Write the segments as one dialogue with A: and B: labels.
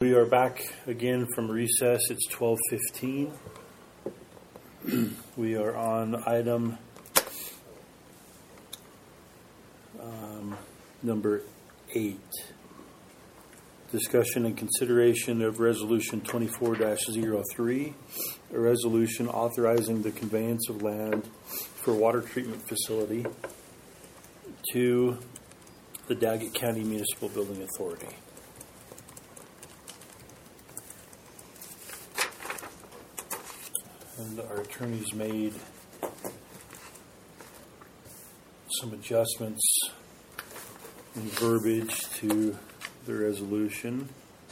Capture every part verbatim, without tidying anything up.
A: we are back again from recess. It's twelve fifteen. We are on item um, number eight. Discussion and consideration of Resolution twenty-four dash zero three, a resolution authorizing the conveyance of land for water treatment facility to the Daggett County Municipal Building Authority. And our attorneys made some adjustments in verbiage to the resolution.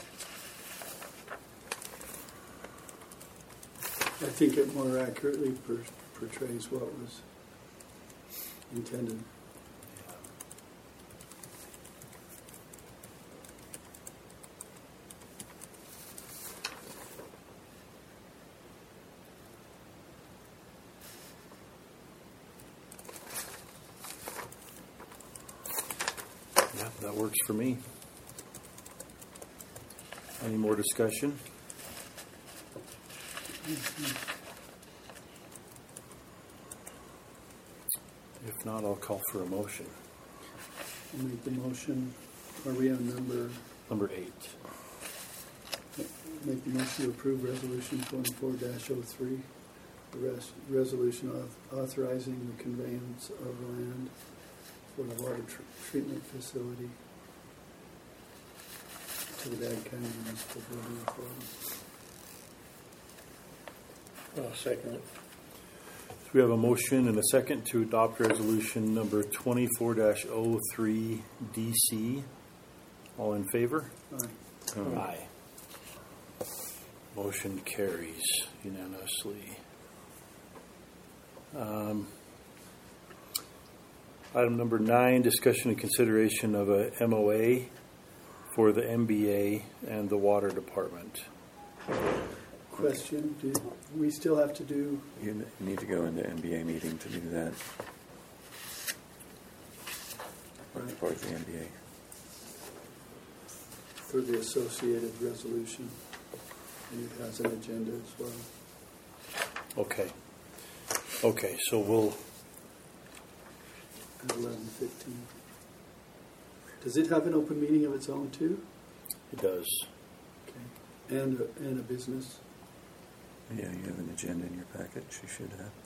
B: I think it more accurately per- portrays what was intended.
A: Yeah, that works for me. Any more discussion? If not, I'll call for a motion.
B: I'll make the motion. Are we on number?
A: Number eight.
B: Make the motion to approve Resolution twenty-four dash oh three, the res- resolution auth- authorizing the conveyance of land for the water tr- treatment facility to the Daggett County Municipal Building Authority.
C: I'll second it.
A: So we have a motion and a second to adopt resolution number twenty-four dash oh three D C. All in favor?
B: Aye.
A: Aye. Aye. Motion carries unanimously. Um, item number nine, discussion and consideration of a M O A for the M B A and the water department.
B: Question, do we still have to do,
D: You need to go into M B A meeting to do that. That's part of the M B A.
B: for the associated resolution? And it has an agenda as well.
A: Okay. Okay, so we'll,
B: At eleven fifteen. Does it have an open meeting of its own too?
A: it does.
B: Okay. And a, and a business?
D: Yeah, you have an agenda in your package. You should have.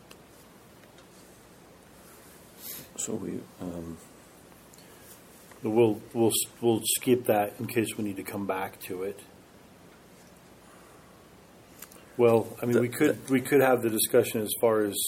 D: So we, um,
A: We'll, we'll, we'll skip that in case we need to come back to it. Well, I mean,
D: The-
A: we could, we could have the discussion as far as,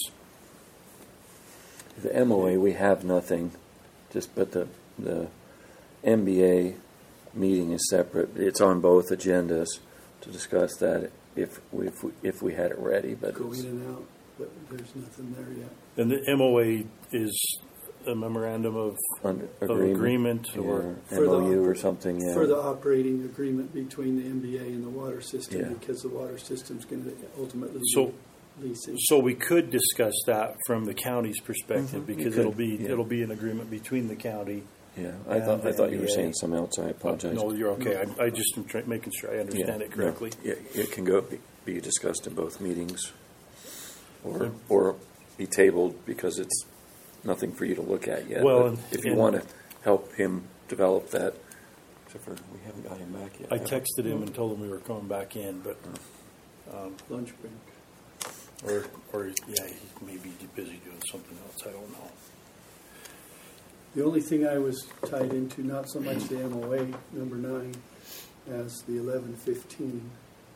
D: the M O A, we have nothing, just, but the, the M B A meeting is separate. It's on both agendas to discuss that if we, if we, if we had it ready, but
B: Go
D: it's-
B: in and out, but there's nothing there yet.
A: and the M O A is a memorandum of,
D: under
A: of
D: agreement,
A: agreement
D: yeah,
A: or,
B: For the
D: M O U or
B: oper-
D: something, yeah.
B: For the operating agreement between the M B A and the water system,
D: Yeah.
B: because the water system's going to ultimately
A: So-
B: be leasing.
A: so we could discuss that from the county's perspective
D: Mhm, you
A: because
D: could,
A: it'll be,
D: yeah.
A: ittle be an agreement between the county.
D: Yeah, I thought
A: and
D: I thought you were
A: the
D: saying something else. I apologize.
A: No, you're okay. I, I just am try, making sure I understand
D: Yeah,
A: it correctly.
D: No, yeah, it can go be, be discussed in both meetings, or
A: Yeah.
D: or be tabled because it's nothing for you to look at yet.
A: Well,
D: But
A: and-
D: if you
A: and-
D: want to help him develop that, except for we haven't got him back yet.
A: I
D: have we?
A: texted him and told him we were coming back in, but, um,
B: Lunch break.
A: or, or, yeah, he may be busy doing something else. I don't know.
B: The only thing I was tied into, not so much the M O A, number nine, as the eleven fifteen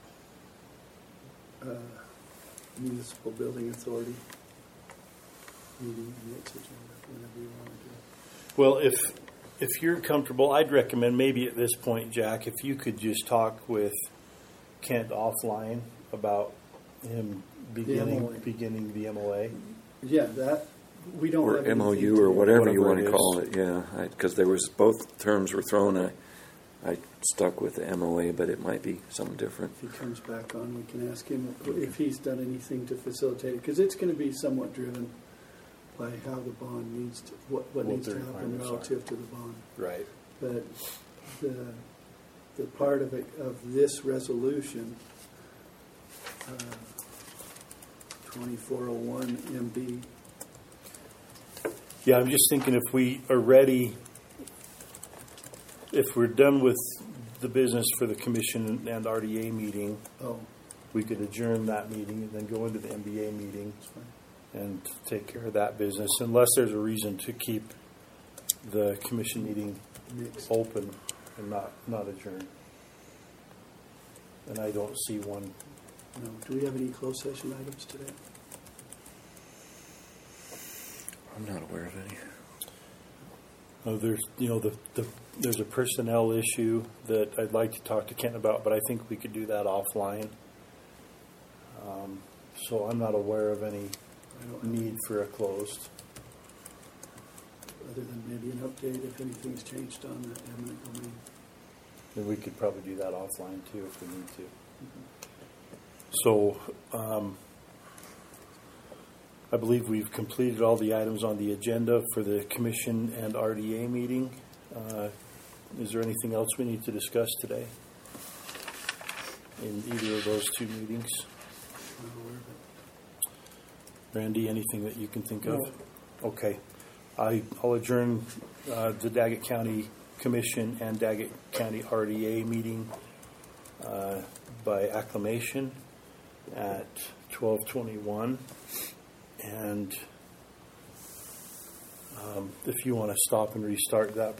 B: uh, Municipal Building Authority meeting and its agenda, whenever you want to do it.
A: Well, if if you're comfortable, I'd recommend maybe at this point, Jack, if you could just talk with Kent offline about him beginning
B: M O A.
A: beginning the M O A.
B: Yeah, that, we don't
D: Or
B: have
D: M O
B: anything
D: U
B: to-
D: or whatever, you
A: Whatever
D: want
A: it
D: to
A: is.
D: call it. Yeah, because there was both terms were thrown. I I stuck with the M O A, but it might be something different.
B: If he comes back on, we can ask him if he's done anything to facilitate it, because it's going to be somewhat driven by how the bond needs to, what, what
A: What
B: needs
A: the
B: to happen
A: requirements are.
B: relative to the bond.
A: Right.
B: But the, the part of it, of this resolution, uh, twenty-four oh one M B.
A: Yeah, I'm just thinking if we are ready, if we're done with the business for the commission and R D A meeting,
B: Oh,
A: we could adjourn that meeting and then go into the M B A meeting
B: that's fine.
A: and take care of that business, unless there's a reason to keep the commission meeting
B: Mixed.
A: open and not, not adjourn. And I don't see one.
B: No. Do we have any closed session items today?
D: I'm not aware of any.
A: Oh, there's, you know, the, the there's a personnel issue that I'd like to talk to Kent about, but I think we could do that offline. Um, so I'm not aware of any
B: I don't have,
A: need for a closed.
B: other than maybe an update if anything's changed on that eminent domain.
A: And we could probably do that offline too if we need to. So um, I believe we've completed all the items on the agenda for the commission and R D A meeting. Uh, is there anything else we need to discuss today in either of those two meetings?
B: Not aware of it.
A: Randy, anything that you can think of?
B: No.
A: Okay. I, I'll adjourn uh, the Daggett County Commission and Daggett County R D A meeting uh, by acclamation at twelve twenty-one. And um, if you want to stop and restart that